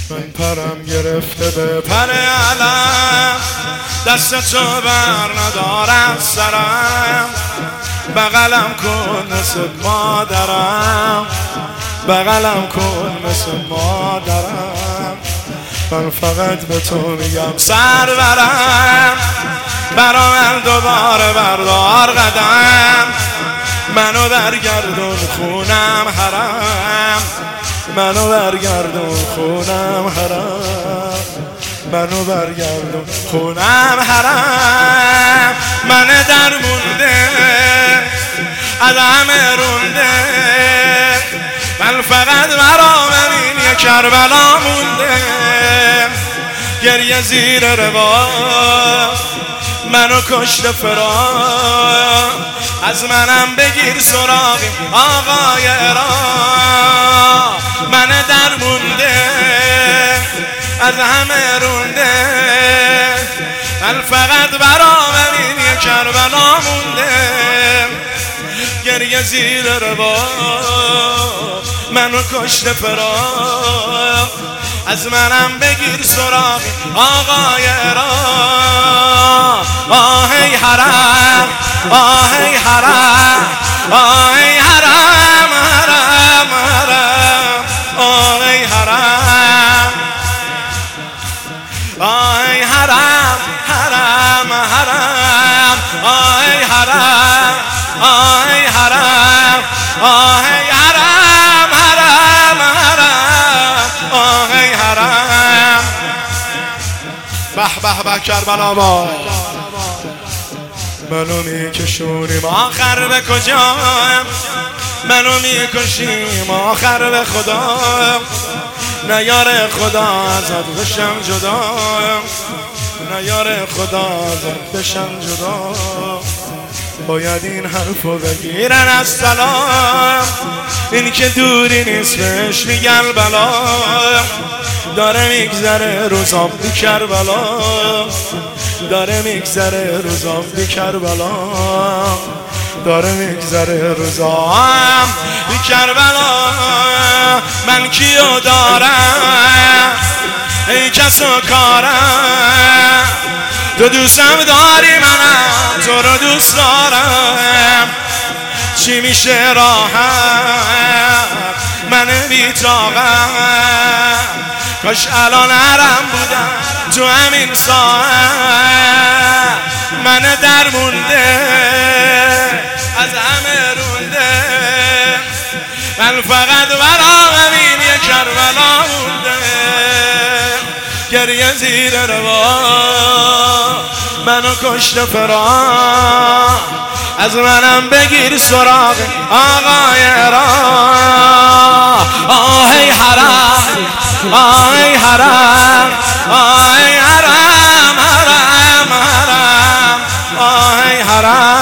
من پرم گرفته به پر علم، دست تو بر ندارم سرم، بغلم کن مثل مادرم، بغلم کن مثل مادرم. من فقط به تو میگم سرورم، برا من دوباره بردار قدم، منو برگردون خونم حرم، منو برگردون خونم حرم، منو برگردون خونم حرم. من درمونده از همه رونده، من فقط برام این یک کربلا مونده. گریه زیر روا منو کشته فراق، از منم بگیر سراغ آقای عراق. من درمونده از همه رونده، من فقط برام این یک کربلا مونده. گریه زیر روا منو کشته فراق، از منم بگیر سراغ آقای عراق. آهی حرم آهی حرم آهی حرم حرم حرم آهی حرم آهی حرم حرم حرم آهی حرم آهی حرم آهی حرم حرم حرم آهی حرم. به به به کربلا با منو میکشونیم آخر به کجا، منو میکشیم آخر به خدا. نه یار خدا ازت بشم جدا، نه یار خدا ازت بشم جدا. باید این حرفو بگیرن از سلام، این که دوری نیست بهش میگن بلا. داره میگذره روزام بی کربلا، داره میگذره روزام بی کربلا، داره میگذره روزام بی کربلا. من کیو دارم ای کس و کارم، تو دوستم داری منم تو رو دوست دارم. چی میشه راحت من بی طاقت، کاش الان حرم بودم تو همین ساعت. من درمونده از همه رونده، من فقط برام همین یک کربلا مونده. گریه زیر روا منو کشته فراق، از منم بگیر سراغ آقای عراق. آهی حرم آهی حرم آهی حرم حرم حرم آهی حرم